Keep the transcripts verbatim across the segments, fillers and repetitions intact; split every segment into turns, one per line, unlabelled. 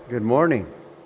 Good morning.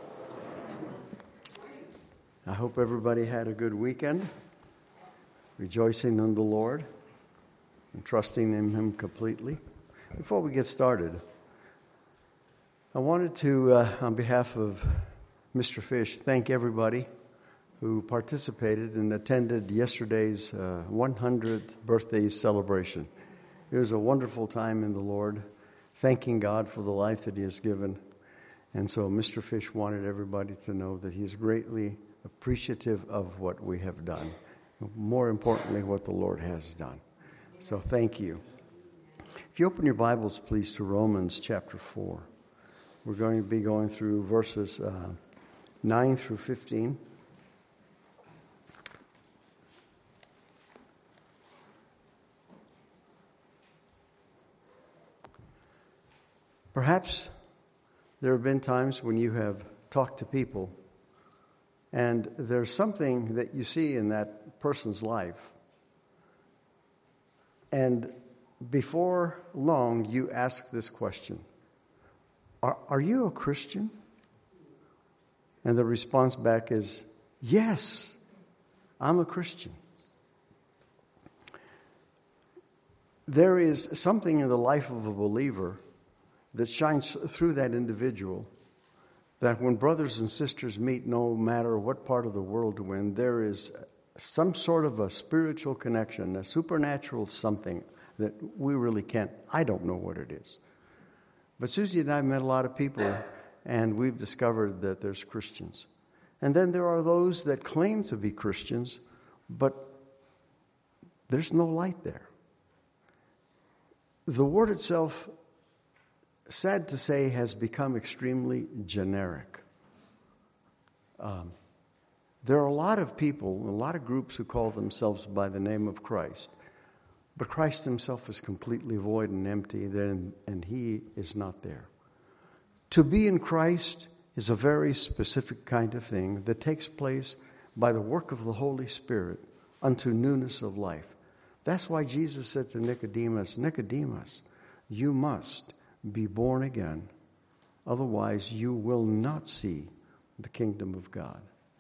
I hope everybody had a good weekend, rejoicing in the Lord and trusting in Him completely. Before we get started, I wanted to, uh, on behalf of Mister Fish, thank everybody who participated and attended yesterday's uh, one hundredth birthday celebration. It was a wonderful time in the Lord, thanking God for the life that He has given. And so Mister Fish wanted everybody to know that he's greatly appreciative of what we have done. More importantly, what the Lord has done. So thank you. If you open your Bibles, please, to Romans chapter four. We're going to be going through verses uh, nine through fifteen. Perhaps there have been times when you have talked to people and there's something that you see in that person's life. And before long, you ask this question, are, are you a Christian? And the response back is, yes, I'm a Christian. There is something in the life of a believer that shines through that individual, that when brothers and sisters meet, no matter what part of the world we're in, there is some sort of a spiritual connection, a supernatural something that we really can't, I don't know what it is. But Susie and I have met a lot of people, and we've discovered that there's Christians. And then there are those that claim to be Christians, but there's no light there. The word itself, sad to say, has become extremely generic. Um, there are a lot of people, a lot of groups who call themselves by the name of Christ, but Christ himself is completely void and empty, and, and he is not there. To be in Christ is a very specific kind of thing that takes place by the work of the Holy Spirit unto newness of life. That's why Jesus said to Nicodemus, Nicodemus, you must be born again, otherwise you will not see the kingdom of God.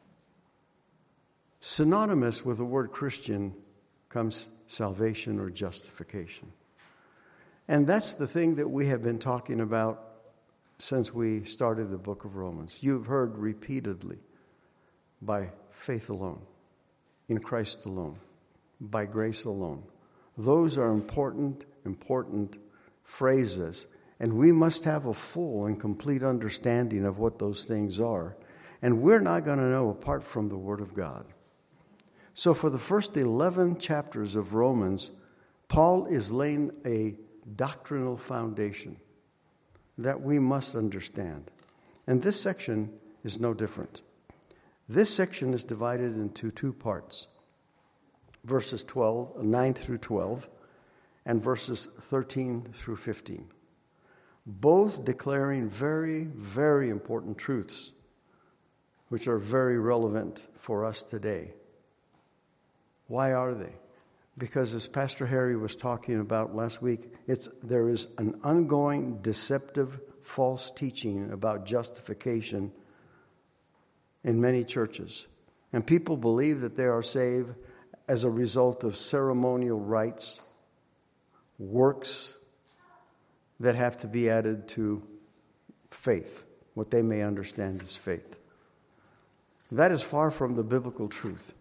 Synonymous with the word Christian comes salvation or justification. And that's the thing that we have been talking about since we started the book of Romans. You've heard repeatedly, by faith alone, in Christ alone, by grace alone. Those are important, important phrases. And we must have a full and complete understanding of what those things are. And we're not going to know apart from the Word of God. So for the first eleven chapters of Romans, Paul is laying a doctrinal foundation that we must understand. And this section is no different. This section is divided into two parts. Verses twelve, nine through twelve, and verses thirteen through fifteen. Both declaring very, very important truths, which are very relevant for us today. Why are they? Because as Pastor Harry was talking about last week, it's there is an ongoing, deceptive, false teaching about justification in many churches. And people believe that they are saved as a result of ceremonial rites, works, that have to be added to faith, what they may understand as faith. That is far from the biblical truth.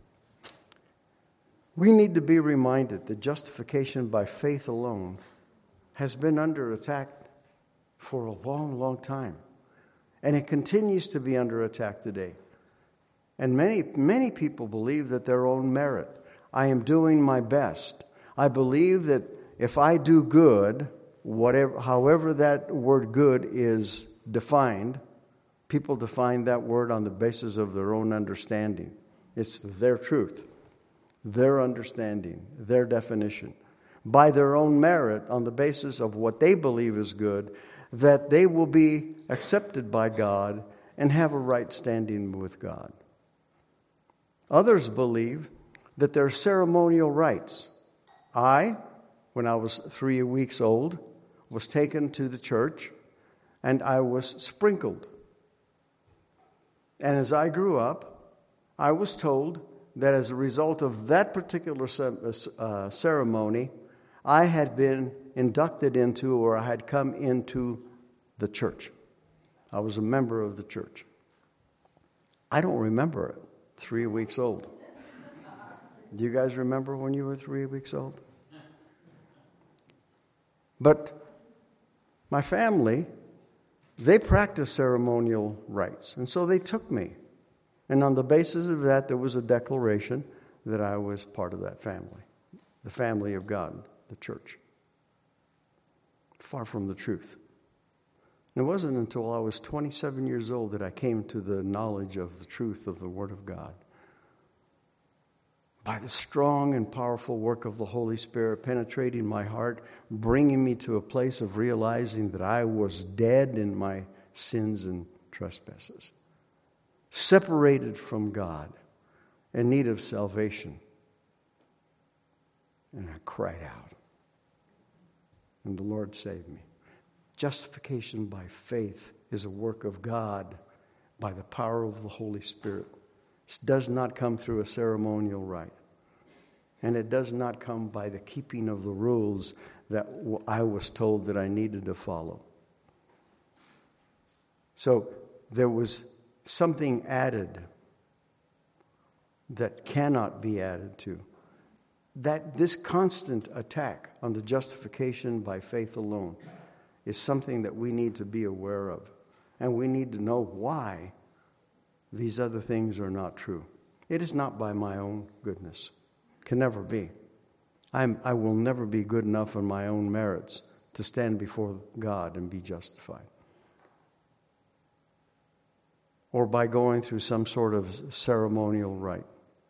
We need to be reminded that justification by faith alone has been under attack for a long, long time. And it continues to be under attack today. And many, many people believe that their own merit. I am doing my best. I believe that if I do good, Whatever, however that word good is defined, people define that word on the basis of their own understanding. It's their truth, their understanding, their definition. By their own merit, on the basis of what they believe is good, that they will be accepted by God and have a right standing with God. Others believe that there are ceremonial rites. I, when I was three weeks old, was taken to the church, and I was sprinkled And as I grew up, I was told that as a result of that particular uh, ceremony, I had been inducted into, or I had come into the church. I was a member of the church. I don't remember it, three weeks old. Do you guys remember when you were three weeks old? But my family, they practiced ceremonial rites, and so they took me. And on the basis of that, there was a declaration that I was part of that family, the family of God, the church. Far from the truth. And it wasn't until I was twenty-seven years old that I came to the knowledge of the truth of the Word of God. By the strong and powerful work of the Holy Spirit penetrating my heart, bringing me to a place of realizing that I was dead in my sins and trespasses, separated from God, in need of salvation. And I cried out. And the Lord saved me. Justification by faith is a work of God by the power of the Holy Spirit. It does not come through a ceremonial rite. And it does not come by the keeping of the rules that I was told that I needed to follow. So there was something added that cannot be added to. That this constant attack on the justification by faith alone is something that we need to be aware of. And we need to know why these other things are not true. It is not by my own goodness. Can never be. I'm, I will never be good enough on my own merits to stand before God and be justified. Or by going through some sort of ceremonial rite.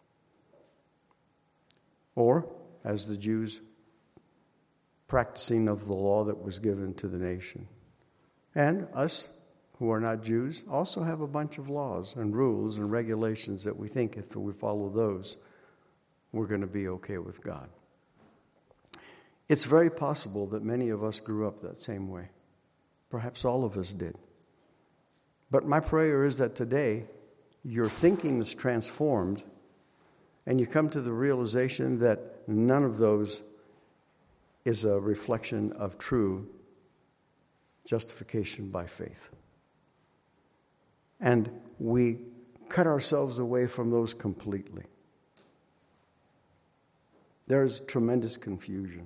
Or, as the Jews, practicing of the law that was given to the nation. And us, who are not Jews, also have a bunch of laws and rules and regulations that we think if we follow those, we're going to be okay with God. It's very possible that many of us grew up that same way. Perhaps all of us did. But my prayer is that today your thinking is transformed and you come to the realization that none of those is a reflection of true justification by faith. And we cut ourselves away from those completely. There's tremendous confusion.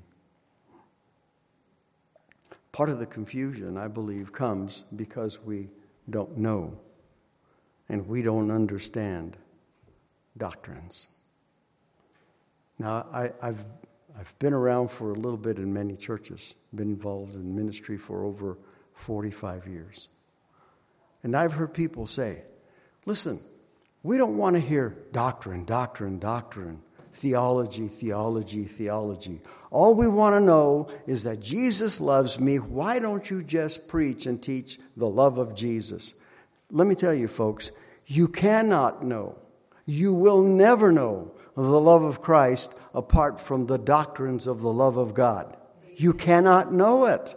Part of the confusion, I believe, comes because we don't know and we don't understand doctrines. Now, I, I've I've been around for a little bit in many churches, been involved in ministry for over forty-five years. And I've heard people say, listen, we don't want to hear doctrine, doctrine, doctrine, theology, theology, theology. All we want to know is that Jesus loves me. Why don't you just preach and teach the love of Jesus? Let me tell you, folks, you cannot know. You will never know the love of Christ apart from the doctrines of the love of God. You cannot know it.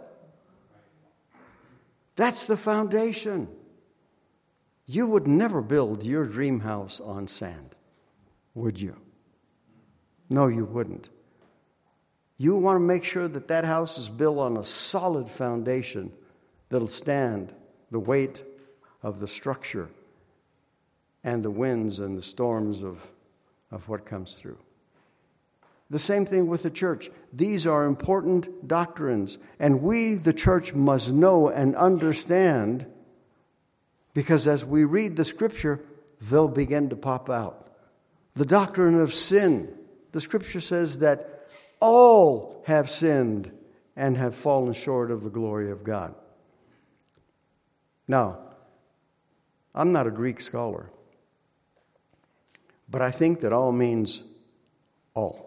That's the foundation. You would never build your dream house on sand, would you? No, you wouldn't. You want to make sure that that house is built on a solid foundation that'll stand the weight of the structure and the winds and the storms of, of what comes through. The same thing with the church. These are important doctrines, and we, the church, must know and understand, because as we read the Scripture, they'll begin to pop out. The doctrine of sin. The Scripture says that all have sinned and have fallen short of the glory of God. Now, I'm not a Greek scholar, but I think that all means all.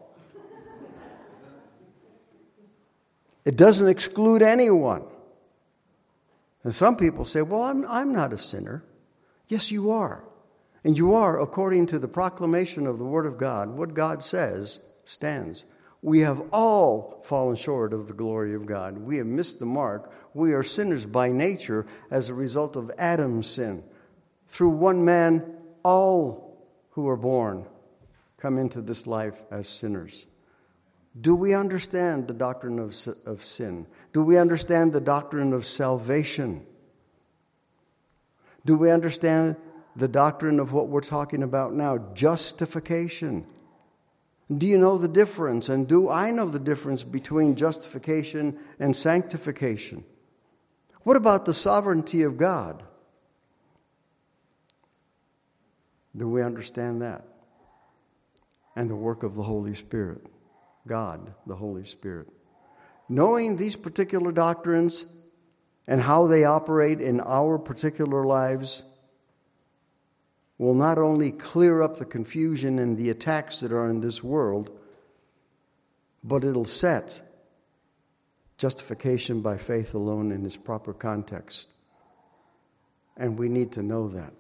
It doesn't exclude anyone. And some people say, well, I'm, I'm not a sinner. Yes, you are. And you are, according to the proclamation of the Word of God, what God says stands. We have all fallen short of the glory of God. We have missed the mark. We are sinners by nature as a result of Adam's sin. through one man, all who are born come into this life as sinners. Do we understand the doctrine of, of sin? Do we understand the doctrine of salvation? Do we understand the doctrine of what we're talking about now, justification? Do you know the difference? And do I know the difference between justification and sanctification? What about the sovereignty of God? Do we understand that? And the work of the Holy Spirit, God, the Holy Spirit. Knowing these particular doctrines and how they operate in our particular lives will not only clear up the confusion and the attacks that are in this world, but it'll set justification by faith alone in its proper context. And we need to know that.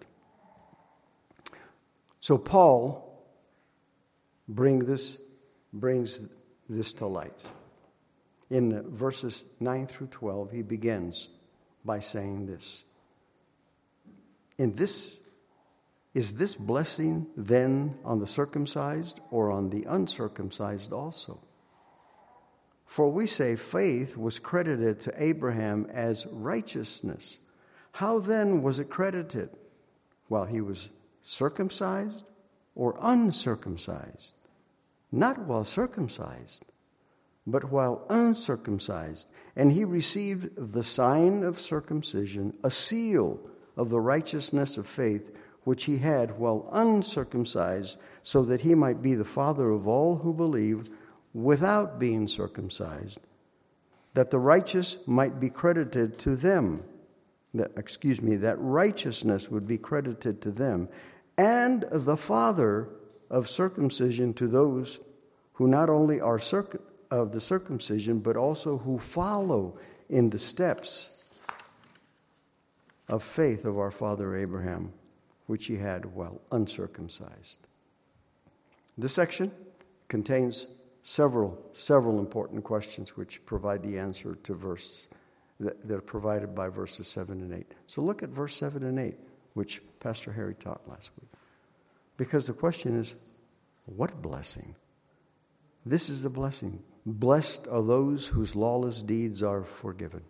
So Paul bring this, brings this to light. In verses nine through twelve, he begins by saying this. In this, is this blessing then on the circumcised or on the uncircumcised also? For we say faith was credited to Abraham as righteousness. How then was it credited? While he was circumcised or uncircumcised? Not while circumcised, but while uncircumcised. And he received the sign of circumcision, a seal of the righteousness of faith, which he had while uncircumcised, so that he might be the father of all who believe without being circumcised, that the righteous might be credited to them, that, excuse me, that righteousness would be credited to them, and the father of circumcision to those who not only are circ- of the circumcision, but also who follow in the steps of faith of our father Abraham, which he had while uncircumcised. This section contains several, several important questions which provide the answer to verses that, that are provided by verses seven and eight. So look at verse seven and eight, which Pastor Harry taught last week. Because the question is, what blessing? This is the blessing. Blessed are those whose lawless deeds are forgiven,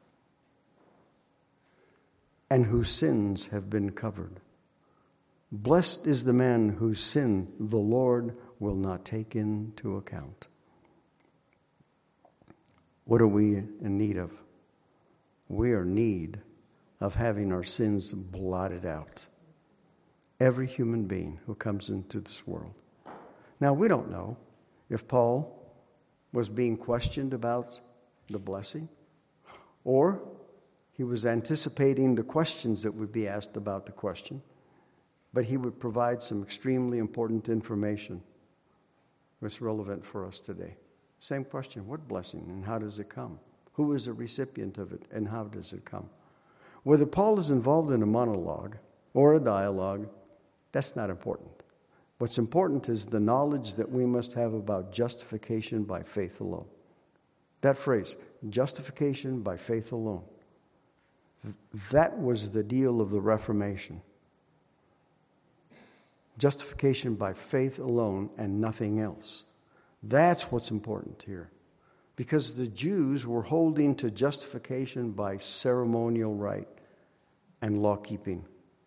and whose sins have been covered. Blessed is the man whose sin the Lord will not take into account. What are we in need of? We are in need of having our sins blotted out. Every human being who comes into this world. Now, we don't know if Paul was being questioned about the blessing, or he was anticipating the questions that would be asked about the question, but he would provide some extremely important information that's relevant for us today. Same question, what blessing and how does it come? Who is the recipient of it and how does it come? Whether Paul is involved in a monologue or a dialogue, that's not important. What's important is the knowledge that we must have about justification by faith alone. That phrase, justification by faith alone, that was the deal of the Reformation. Justification by faith alone and nothing else. That's what's important here. Because the Jews were holding to justification by ceremonial rite and law keeping.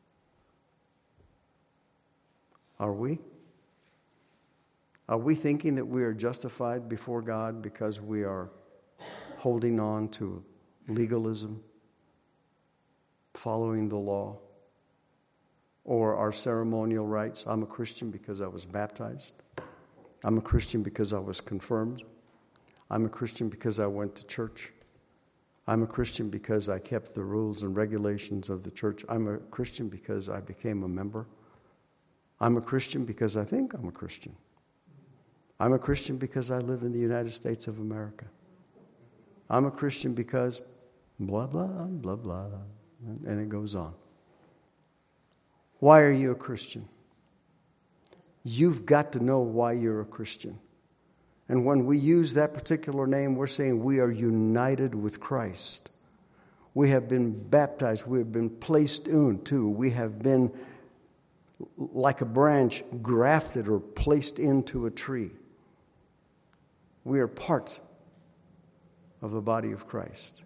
Are we? Are we thinking that we are justified before God because we are holding on to legalism, following the law, or our ceremonial rites? I'm a Christian because I was baptized. I'm a Christian because I was confirmed. I'm a Christian because I went to church. I'm a Christian because I kept the rules and regulations of the church. I'm a Christian because I became a member. I'm a Christian because I think I'm a Christian. I'm a Christian because I live in the United States of America. I'm a Christian because blah, blah, blah, blah, and it goes on. Why are you a Christian? You've got to know why you're a Christian. And when we use that particular name, we're saying we are united with Christ. We have been baptized. We have been placed into. We have been, like a branch, grafted or placed into a tree. We are part of the body of Christ.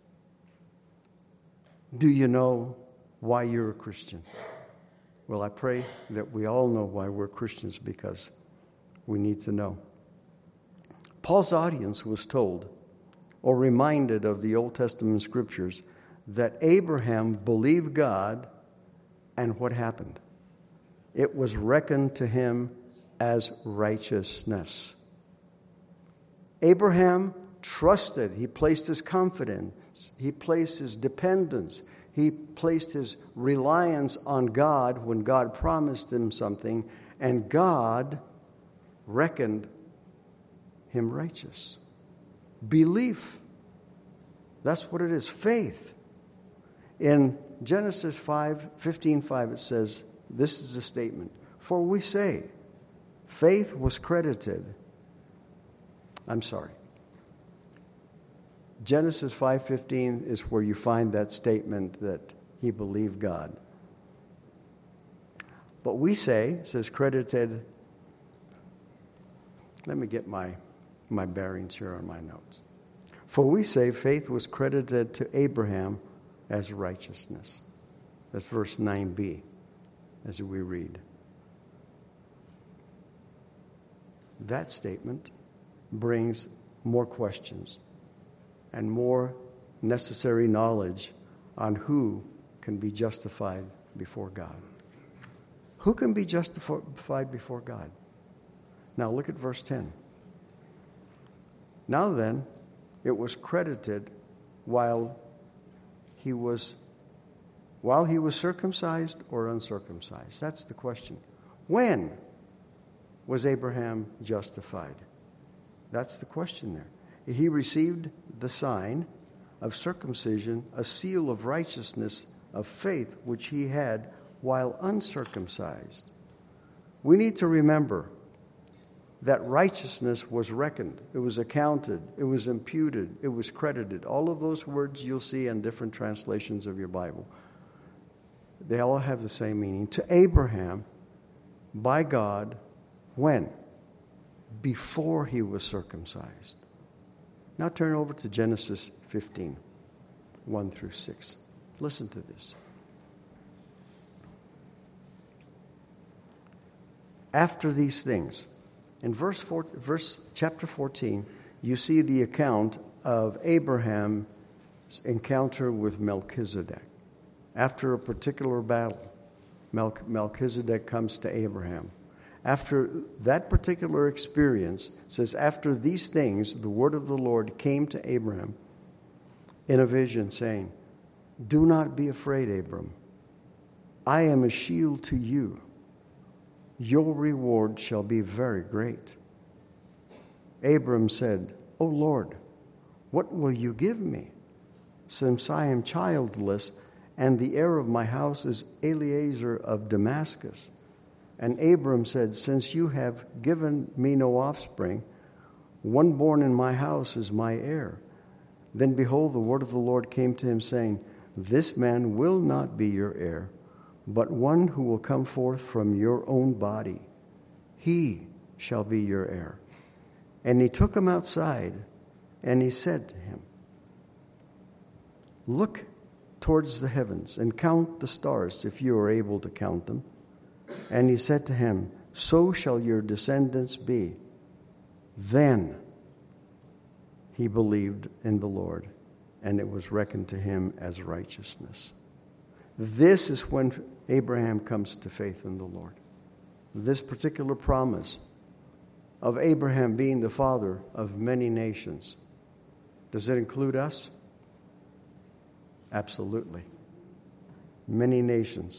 Do you know why you're a Christian? Well, I pray that we all know why we're Christians, because we need to know. Paul's audience was told or reminded of the Old Testament scriptures that Abraham believed God, and what happened? It was reckoned to him as righteousness. Abraham trusted. He placed his confidence. He placed his dependence. He placed his reliance on God when God promised him something, and God reckoned him righteous. Belief. That's what it is. Faith. In Genesis five, fifteen five, it says, this is the statement. For we say, faith was credited. I'm sorry. Genesis five fifteen is where you find that statement that he believed God. But we say, it says credited. Let me get my, my bearings here on my notes. For we say faith was credited to Abraham as righteousness. That's verse nine b as we read. That statement brings more questions and more necessary knowledge on who can be justified before God. Who can be justified before God? Now look at verse ten. Now then, it was credited while he was while he was circumcised or uncircumcised. That's the question. When was Abraham justified? That's the question there. He received the sign of circumcision, a seal of righteousness of faith, which he had while uncircumcised. We need to remember that righteousness was reckoned. It was accounted. It was imputed. It was credited. All of those words you'll see in different translations of your Bible. They all have the same meaning. To Abraham, by God, when? Before he was circumcised. Now turn over to Genesis fifteen, one through six. Listen to this. After these things, in verse four, verse chapter fourteen, you see the account of Abraham's encounter with Melchizedek. After a particular battle, Melchizedek comes to Abraham. After that particular experience, it says, after these things, the word of the Lord came to Abraham in a vision, saying, do not be afraid, Abram. I am a shield to you. Your reward shall be very great. Abram said, O Lord, what will you give me, since I am childless, and the heir of my house is Eliezer of Damascus? And Abram said, since you have given me no offspring, one born in my house is my heir. Then behold, the word of the Lord came to him, saying, this man will not be your heir, but one who will come forth from your own body. He shall be your heir. And he took him outside, and he said to him, look towards the heavens and count the stars, if you are able to count them. And he said to him, so shall your descendants be. Then he believed in the Lord, and it was reckoned to him as righteousness. This is when Abraham comes to faith in the Lord. This particular promise of Abraham being the father of many nations, does it include us? Absolutely. Many nations.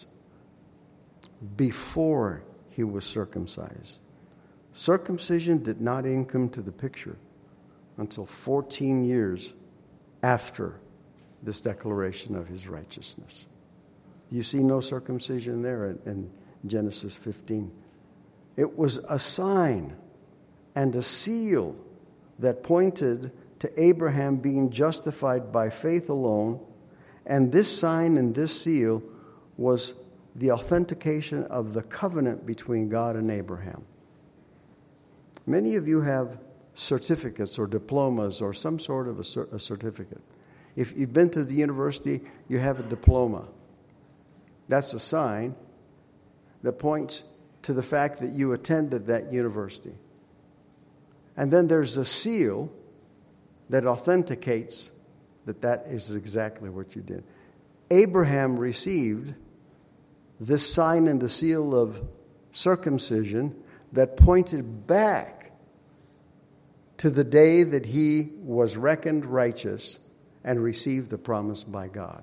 Before he was circumcised. Circumcision did not come to the picture until fourteen years after this declaration of his righteousness. You see no circumcision there in Genesis fifteen. It was a sign and a seal that pointed to Abraham being justified by faith alone And this sign and this seal was the authentication of the covenant between God and Abraham. Many of you have certificates or diplomas or some sort of a, cer- a certificate. If you've been to the university, you have a diploma. That's a sign that points to the fact that you attended that university. And then there's a seal that authenticates that that is exactly what you did. Abraham received this sign and the seal of circumcision that pointed back to the day that he was reckoned righteous and received the promise by God.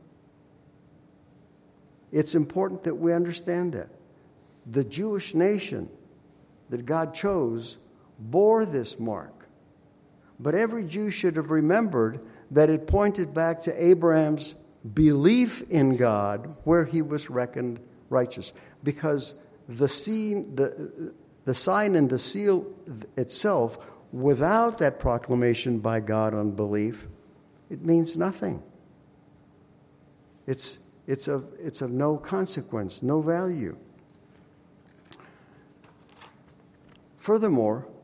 It's important that we understand that. The Jewish nation that God chose bore this mark. But every Jew should have remembered that it pointed back to Abraham's belief in God where he was reckoned righteous. Because the, seal, the, the sign and the seal itself, without that proclamation by God on belief, it means nothing. It's, it's, of, it's of no consequence, no value. Furthermore,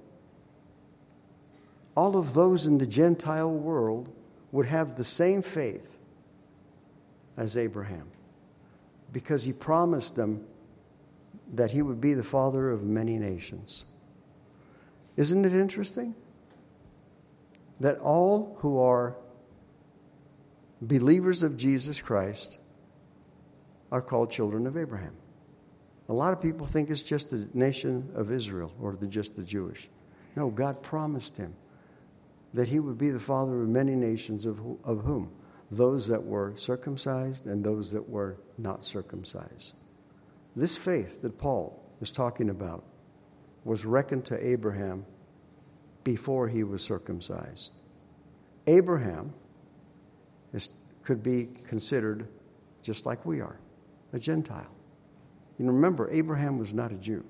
all of those in the Gentile world would have the same faith as Abraham, because he promised them that he would be the father of many nations. Isn't it interesting that all who are believers of Jesus Christ are called children of Abraham? A lot of people think it's just the nation of Israel or the, just the Jewish. No, God promised him that he would be the father of many nations, of, of whom? Those that were circumcised and those that were not circumcised. This faith that Paul was talking about was reckoned to Abraham before he was circumcised. Abraham is, could be considered just like we are, a Gentile. You know, remember, Abraham was not a Jew.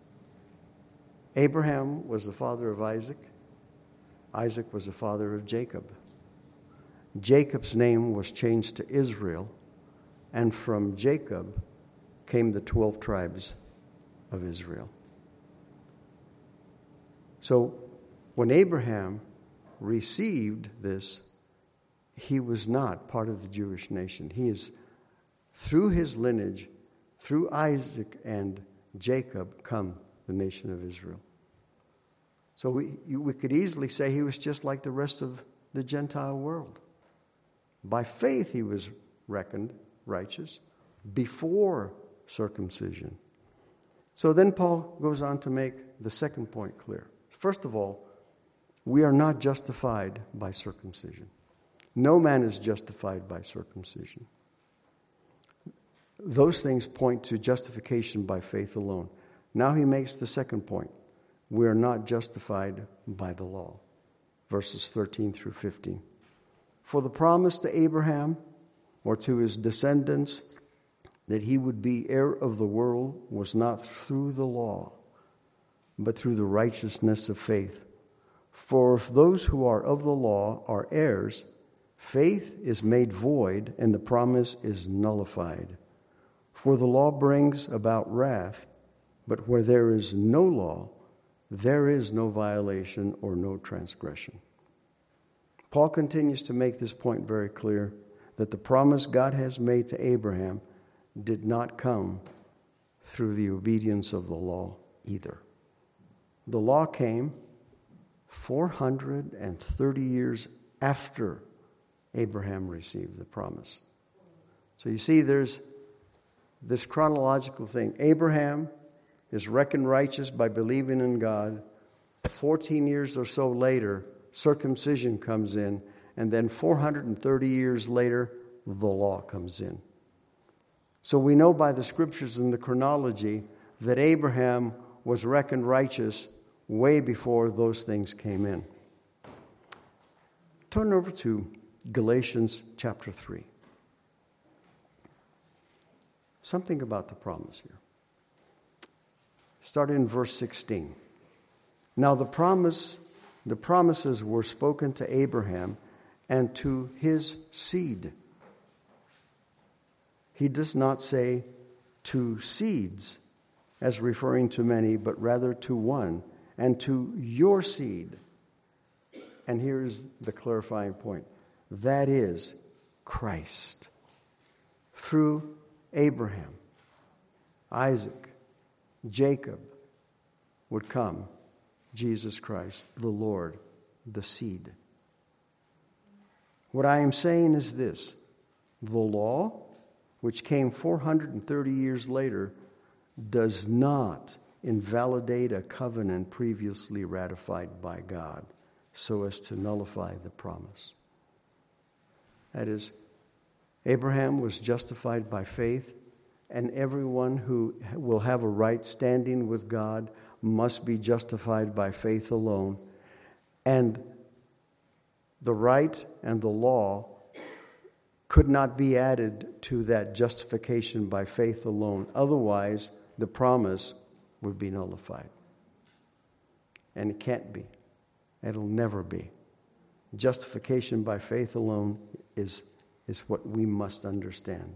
Abraham was the father of Isaac. Isaac was the father of Jacob. Jacob's name was changed to Israel, and from Jacob came the twelve tribes of Israel. So when Abraham received this, he was not part of the Jewish nation. He is, through his lineage, through Isaac and Jacob, come the nation of Israel. So we, we could easily say he was just like the rest of the Gentile world. By faith he was reckoned righteous before circumcision. So then Paul goes on to make the second point clear. First of all, we are not justified by circumcision. No man is justified by circumcision. Those things point to justification by faith alone. Now he makes the second point. We are not justified by the law. Verses thirteen through fifteen. For the promise to Abraham, or to his descendants, that he would be heir of the world was not through the law, but through the righteousness of faith. For if those who are of the law are heirs, faith is made void and the promise is nullified. For the law brings about wrath, but where there is no law, there is no violation or no transgression. Paul continues to make this point very clear, that the promise God has made to Abraham did not come through the obedience of the law either. The law came four hundred thirty years after Abraham received the promise. So you see, there's this chronological thing. Abraham is reckoned righteous by believing in God. fourteen years or so later, circumcision comes in, and then four hundred thirty years later, the law comes in. So we know by the scriptures and the chronology that Abraham was reckoned righteous way before those things came in. Turn over to Galatians chapter three. Something about the promise here. Start in verse sixteen. Now the promise, the promises were spoken to Abraham and to his seed. he does not say to seeds as referring to many, but rather to one, and to your seed. And here's the clarifying point. That is Christ. Through Abraham, Isaac, Jacob would come Jesus Christ, the Lord, the seed. What I am saying is this. The law, which came four hundred thirty years later, does not invalidate a covenant previously ratified by God so as to nullify the promise. That is, Abraham was justified by faith, and everyone who will have a right standing with God must be justified by faith alone. And the right and the law could not be added to that justification by faith alone. Otherwise, the promise would be nullified. And it can't be. It'll never be. Justification by faith alone is, is what we must understand.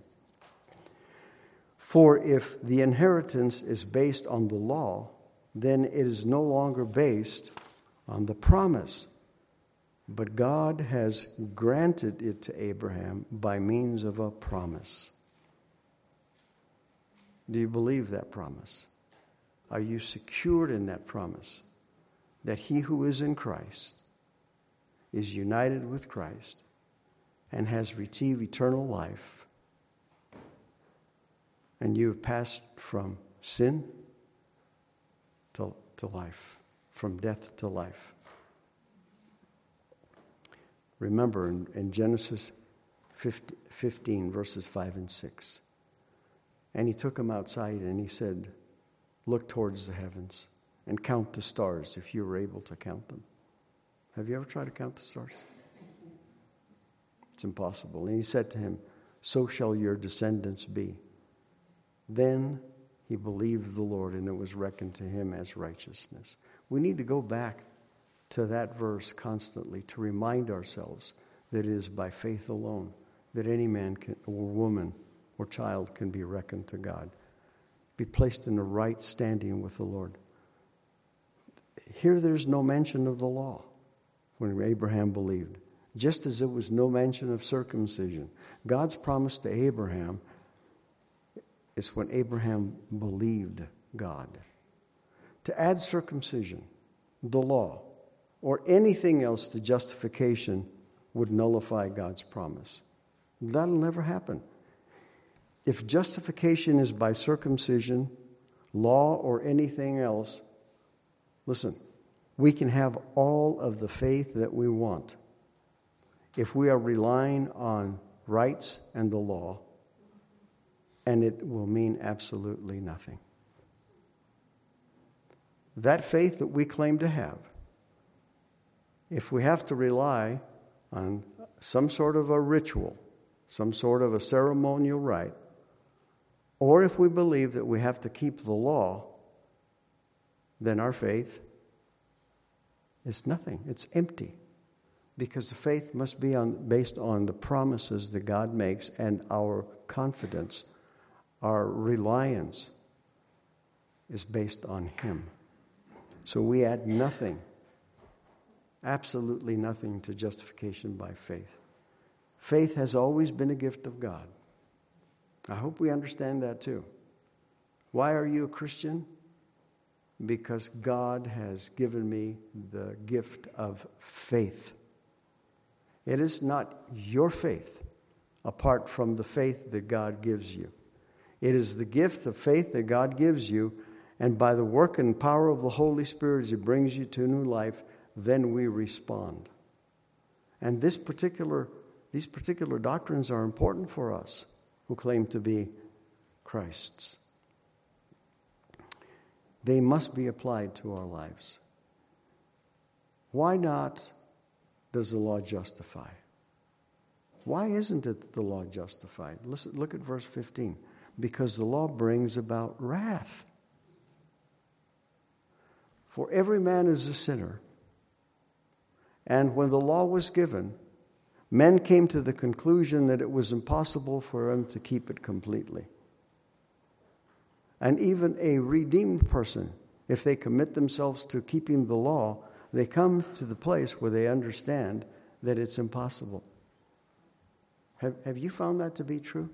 For if the inheritance is based on the law, then it is no longer based on the promise. But God has granted it to Abraham by means of a promise. Do you believe that promise? Are you secured in that promise? That he who is in Christ is united with Christ and has received eternal life, and you have passed from sin to, to life, from death to life. Remember in, in Genesis fifteen, verses five and six. And he took him outside and he said, look towards the heavens and count the stars if you were able to count them. Have you ever tried to count the stars? It's impossible. And he said to him, so shall your descendants be. Then he believed the Lord, and it was reckoned to him as righteousness. We need to go back to that verse constantly to remind ourselves that it is by faith alone that any man can, or woman or child can be reckoned to God, be placed in a right standing with the Lord. Here there's no mention of the law when Abraham believed, just as there was no mention of circumcision. God's promise to Abraham is when Abraham believed God. To add circumcision, the law, or anything else to justification would nullify God's promise. That'll never happen. If justification is by circumcision, law, or anything else, listen, we can have all of the faith that we want. If we are relying on rights and the law, and it will mean absolutely nothing. That faith that we claim to have, if we have to rely on some sort of a ritual, some sort of a ceremonial rite, or if we believe that we have to keep the law, then our faith is nothing. It's empty. Because the faith must be on, based on the promises that God makes, and our confidence, our reliance is based on Him. So we add nothing, absolutely nothing, to justification by faith. Faith has always been a gift of God. I hope we understand that too. Why are you a Christian? Because God has given me the gift of faith. It is not your faith apart from the faith that God gives you. It is the gift of faith that God gives you, and by the work and power of the Holy Spirit as He brings you to new life, then we respond. And this particular, these particular doctrines are important for us who claim to be Christ's. They must be applied to our lives. Why not does the law justify? Why isn't it that the law justified? Listen, look at verse fifteen. Because the law brings about wrath. For every man is a sinner. And when the law was given, men came to the conclusion that it was impossible for them to keep it completely. And even a redeemed person, if they commit themselves to keeping the law, they come to the place where they understand that it's impossible. Have, have you found that to be true?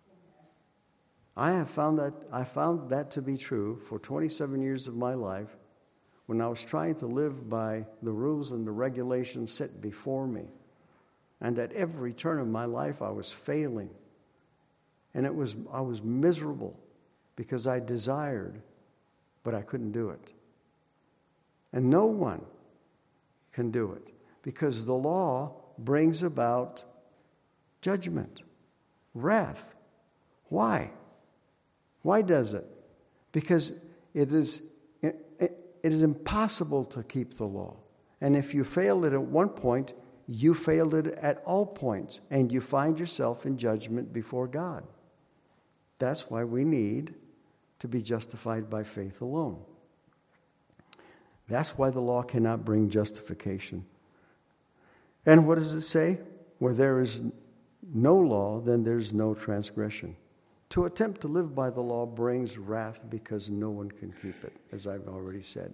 I have found that I found that to be true for twenty-seven years of my life when I was trying to live by the rules and the regulations set before me. And at every turn of my life I was failing. And it was I was miserable because I desired, but I couldn't do it. And no one can do it because the law brings about judgment, wrath. Why? Why does it? Because it is it, it, it is impossible to keep the law. And if you failed it at one point, you failed it at all points, and you find yourself in judgment before God. That's why we need to be justified by faith alone. That's why the law cannot bring justification. And what does it say? Where there is no law, then there's no transgression. To attempt to live by the law brings wrath because no one can keep it, as I've already said.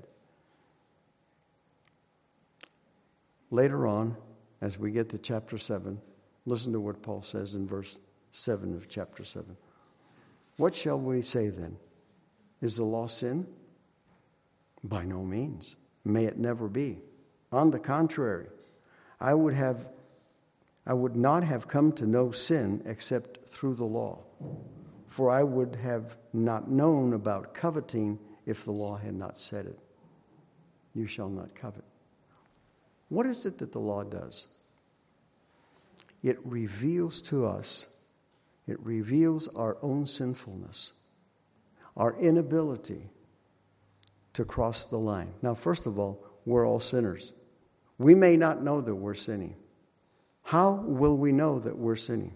Later on, as we get to chapter seven, listen to what Paul says in verse seven of chapter seven. What shall we say then? Is the law sin? By no means. May it never be. On the contrary, I would have, I would not have come to know sin except through the law. For I would have not known about coveting if the law had not said it. You shall not covet. What is it that the law does? It reveals to us, it reveals our own sinfulness, our inability to cross the line. Now, first of all, we're all sinners. We may not know that we're sinning. How will we know that we're sinning?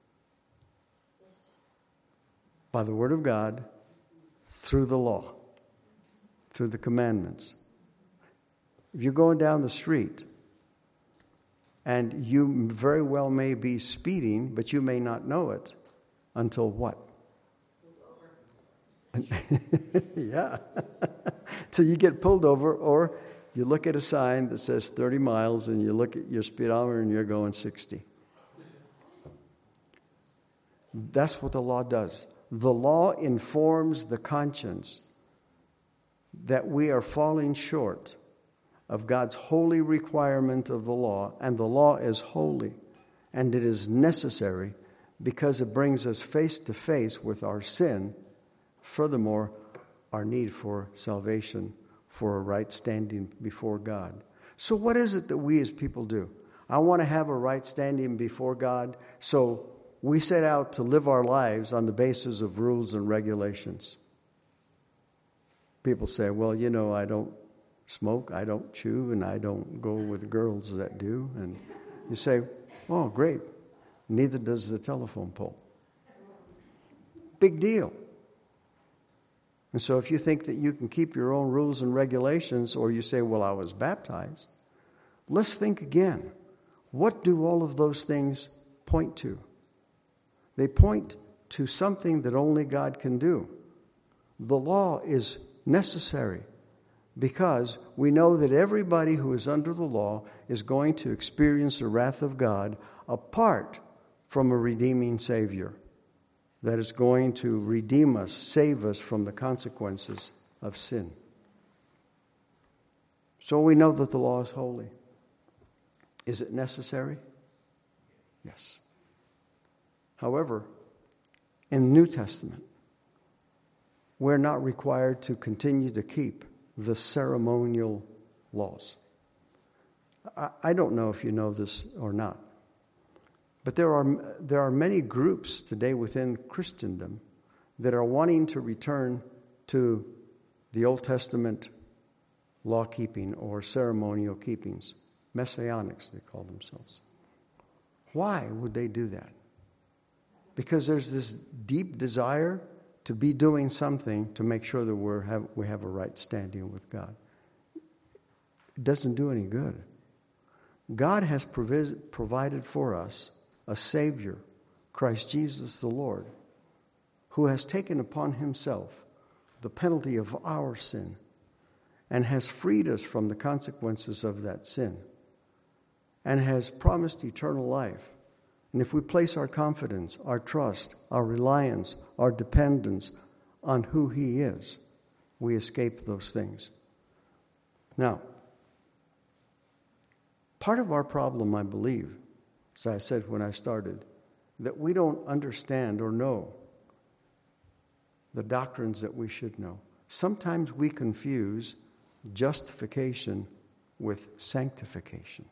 By the Word of God, through the law, through the commandments. If you're going down the street and you very well may be speeding, but you may not know it until what? Yeah. Till you get pulled over, or you look at a sign that says thirty miles and you look at your speedometer and you're going sixty. That's what the law does. The law informs the conscience that we are falling short of God's holy requirement of the law, and the law is holy, and it is necessary because it brings us face to face with our sin. Furthermore, our need for salvation, for a right standing before God. So what is it that we as people do? I want to have a right standing before God, so we set out to live our lives on the basis of rules and regulations. People say, well, you know, I don't smoke, I don't chew, and I don't go with girls that do. And you say, oh, great. Neither does the telephone pole. Big deal. And so if you think that you can keep your own rules and regulations, or you say, well, I was baptized, let's think again. What do all of those things point to? They point to something that only God can do. The law is necessary because we know that everybody who is under the law is going to experience the wrath of God apart from a redeeming Savior that is going to redeem us, save us from the consequences of sin. So we know that the law is holy. Is it necessary? Yes. However, in the New Testament, we're not required to continue to keep the ceremonial laws. I, I don't know if you know this or not, but there are there are many groups today within Christendom that are wanting to return to the Old Testament law-keeping or ceremonial keepings. Messianics, they call themselves. Why would they do that? Because there's this deep desire to be doing something to make sure that we're have, we have a right standing with God. It doesn't do any good. God has provis- provided for us a Savior, Christ Jesus the Lord, who has taken upon himself the penalty of our sin and has freed us from the consequences of that sin and has promised eternal life. And if we place our confidence, our trust, our reliance, our dependence on who he is, we escape those things. Now, part of our problem, I believe, as I said when I started, that we don't understand or know the doctrines that we should know. Sometimes we confuse justification with sanctification.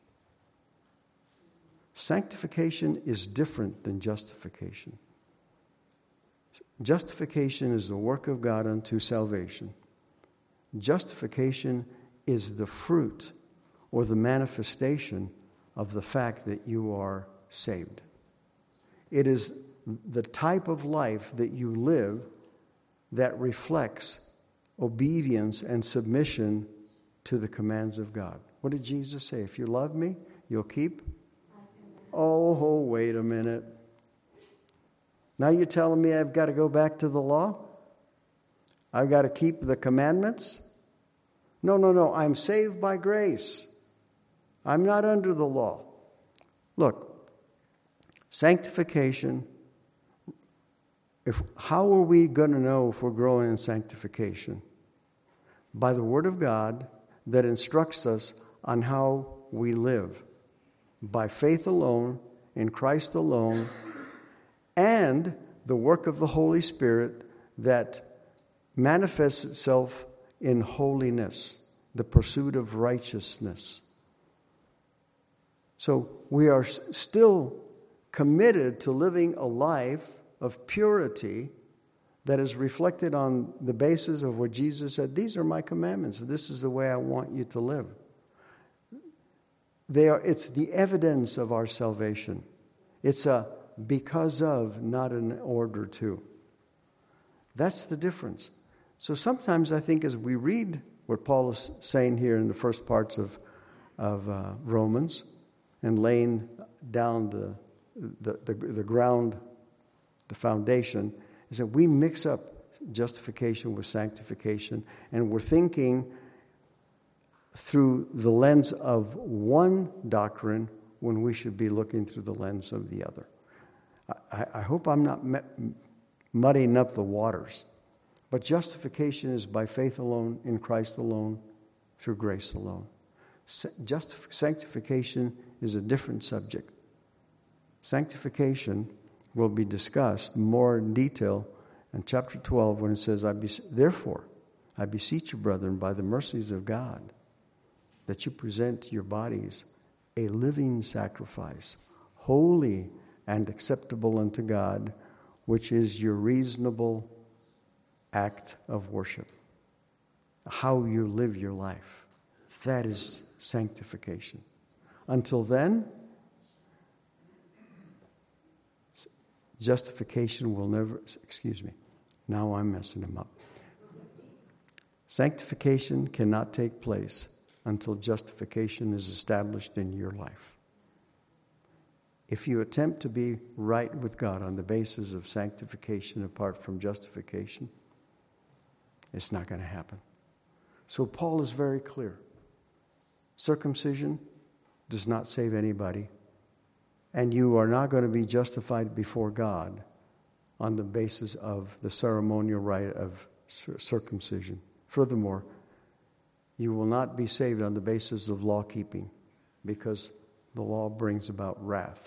Sanctification is different than justification. Justification is the work of God unto salvation. Justification is the fruit or the manifestation of the fact that you are saved. It is the type of life that you live that reflects obedience and submission to the commands of God. What did Jesus say? If you love me, you'll keep? Oh, oh, wait a minute. Now you're telling me I've got to go back to the law? I've got to keep the commandments? No, no, no. I'm saved by grace. I'm not under the law. Look, sanctification, if how are we going to know if we're growing in sanctification? By the Word of God that instructs us on how we live. By faith alone, in Christ alone, and the work of the Holy Spirit that manifests itself in holiness, the pursuit of righteousness. So we are still committed to living a life of purity that is reflected on the basis of what Jesus said. These are my commandments. This is the way I want you to live. They are, it's the evidence of our salvation. It's a because of, not an order to. That's the difference. So sometimes I think as we read what Paul is saying here in the first parts of, of uh, Romans and laying down the, the, the, the ground, the foundation, is that we mix up justification with sanctification, and we're thinking through the lens of one doctrine when we should be looking through the lens of the other. I, I hope I'm not muddying up the waters, but justification is by faith alone, in Christ alone, through grace alone. Justif- sanctification is a different subject. Sanctification will be discussed more in detail in chapter twelve when it says, I be, therefore, I beseech you, brethren, by the mercies of God, that you present your bodies a living sacrifice, holy and acceptable unto God, which is your reasonable act of worship. How you live your life. That is sanctification. Until then, justification will never, excuse me, now I'm messing them up. Sanctification cannot take place until justification is established in your life. If you attempt to be right with God on the basis of sanctification apart from justification, it's not going to happen. So Paul is very clear. Circumcision does not save anybody, and you are not going to be justified before God on the basis of the ceremonial rite of circumcision. Furthermore, you will not be saved on the basis of law keeping, because the law brings about wrath.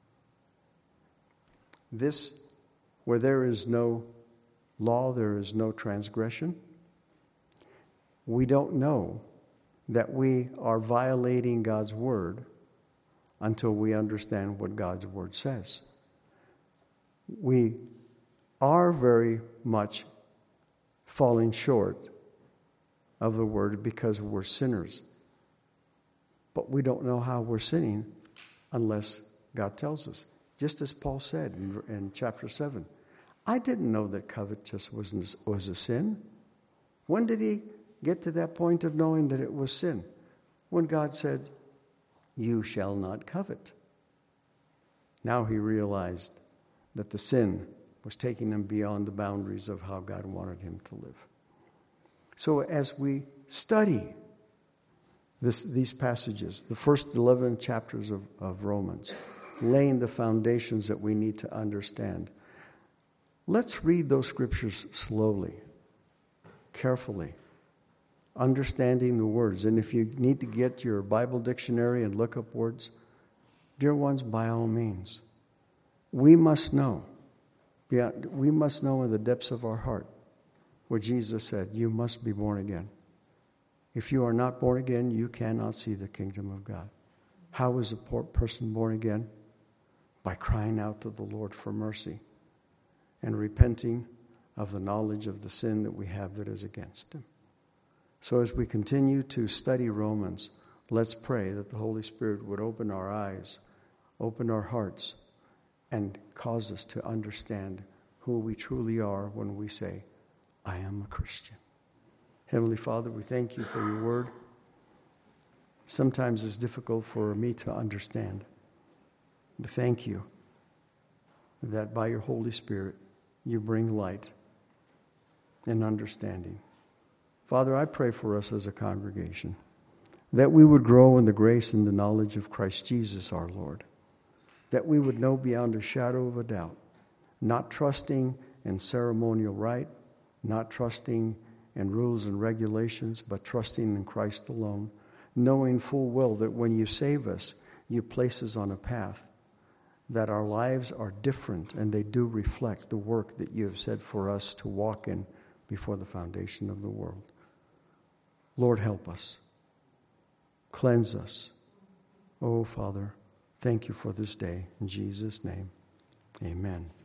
This, where there is no law, there is no transgression. We don't know that we are violating God's word until we understand what God's word says. We are very much falling short of the word because we're sinners. But we don't know how we're sinning unless God tells us. Just as Paul said in, in chapter seven, I didn't know that covetousness was, was a sin. When did he get to that point of knowing that it was sin? When God said, you shall not covet. Now he realized that the sin was taking him beyond the boundaries of how God wanted him to live. So as we study this, these passages, the first eleven chapters of, of Romans, laying the foundations that we need to understand, let's read those scriptures slowly, carefully, understanding the words. And if you need to get your Bible dictionary and look up words, dear ones, by all means. We must know, we must know in the depths of our heart what Jesus said, you must be born again. If you are not born again, you cannot see the kingdom of God. How is a poor person born again? By crying out to the Lord for mercy and repenting of the knowledge of the sin that we have that is against him. So as we continue to study Romans, let's pray that the Holy Spirit would open our eyes, open our hearts, and cause us to understand who we truly are when we say, I am a Christian. Heavenly Father, we thank you for your word. Sometimes it's difficult for me to understand. But thank you that by your Holy Spirit, you bring light and understanding. Father, I pray for us as a congregation that we would grow in the grace and the knowledge of Christ Jesus our Lord, that we would know beyond a shadow of a doubt, not trusting in ceremonial rite, not trusting in rules and regulations, but trusting in Christ alone, knowing full well that when you save us, you place us on a path, that our lives are different and they do reflect the work that you have said for us to walk in before the foundation of the world. Lord, help us. Cleanse us. Oh, Father, thank you for this day. In Jesus' name, amen.